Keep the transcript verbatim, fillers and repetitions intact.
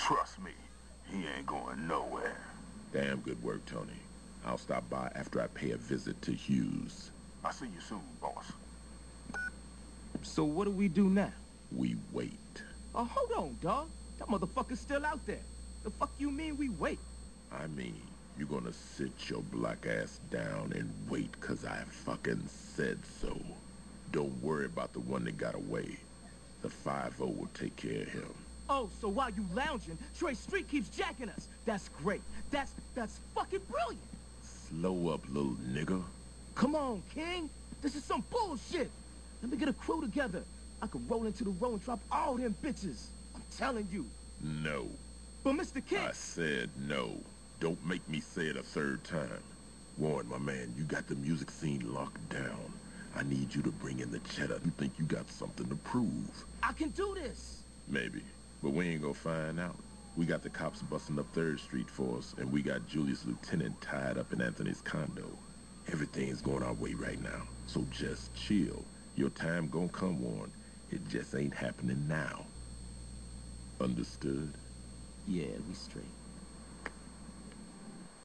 Trust me, he ain't going nowhere. Damn good work, Tony. I'll stop by after I pay a visit to Hughes. I'll see you soon, boss. So what do we do now? We wait. Oh, hold on, dog. That motherfucker's still out there. The fuck you mean we wait? I mean, you're gonna sit your black ass down and wait cause I fucking said so. Don't worry about the one that got away. The five oh will take care of him. Oh, so while you lounging, Trey Street keeps jacking us. That's great. That's, that's fucking brilliant. Slow up, little nigga. Come on, King. This is some bullshit. Let me get a crew together. I could roll into the road and drop all them bitches. I'm telling you. No. But Mister King... I said no. Don't make me say it a third time. Warren, my man, you got the music scene locked down. I need you to bring in the cheddar. You think you got something to prove? I can do this. Maybe. But we ain't gonna find out. We got the cops busting up third Street for us, and we got Julius Lieutenant tied up in Anthony's condo. Everything's going our way right now, so just chill. Your time gonna come, Warren. It just ain't happening now. Understood? Yeah, we straight.